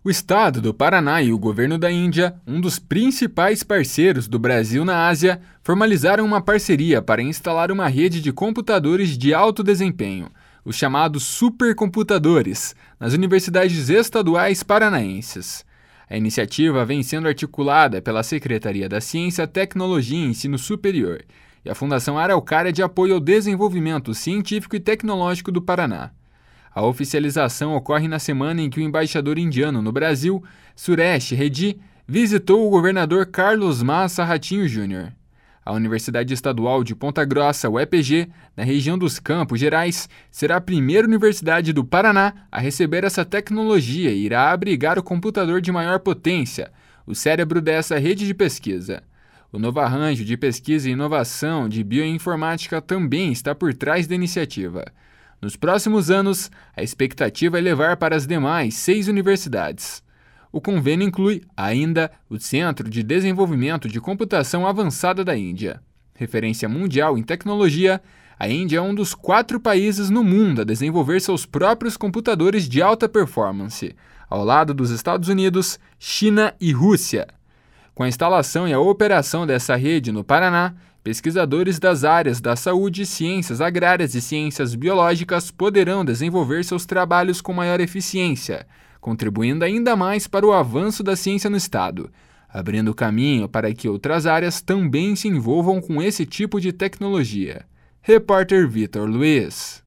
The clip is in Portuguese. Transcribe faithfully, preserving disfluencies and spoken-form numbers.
O estado do Paraná e o governo da Índia, um dos principais parceiros do Brasil na Ásia, formalizaram uma parceria para instalar uma rede de computadores de alto desempenho, os chamados supercomputadores, nas universidades estaduais paranaenses. A iniciativa vem sendo articulada pela Secretaria da Ciência, Tecnologia e Ensino Superior e a Fundação Araucária de Apoio ao Desenvolvimento Científico e Tecnológico do Paraná. A oficialização ocorre na semana em que o embaixador indiano no Brasil, Suresh Reddy, visitou o governador Carlos Massa Ratinho Júnior A Universidade Estadual de Ponta Grossa, U E P G, na região dos Campos Gerais, será a primeira universidade do Paraná a receber essa tecnologia e irá abrigar o computador de maior potência, o cérebro dessa rede de pesquisa. O novo arranjo de pesquisa e inovação de bioinformática também está por trás da iniciativa. Nos próximos anos, a expectativa é levar para as demais seis universidades. O convênio inclui, ainda, o Centro de Desenvolvimento de Computação Avançada da Índia. Referência mundial em tecnologia, a Índia é um dos quatro países no mundo a desenvolver seus próprios computadores de alta performance, ao lado dos Estados Unidos, China e Rússia. Com a instalação e a operação dessa rede no Paraná, pesquisadores das áreas da saúde, ciências agrárias e ciências biológicas poderão desenvolver seus trabalhos com maior eficiência, contribuindo ainda mais para o avanço da ciência no estado, abrindo caminho para que outras áreas também se envolvam com esse tipo de tecnologia. Repórter Vitor Luiz.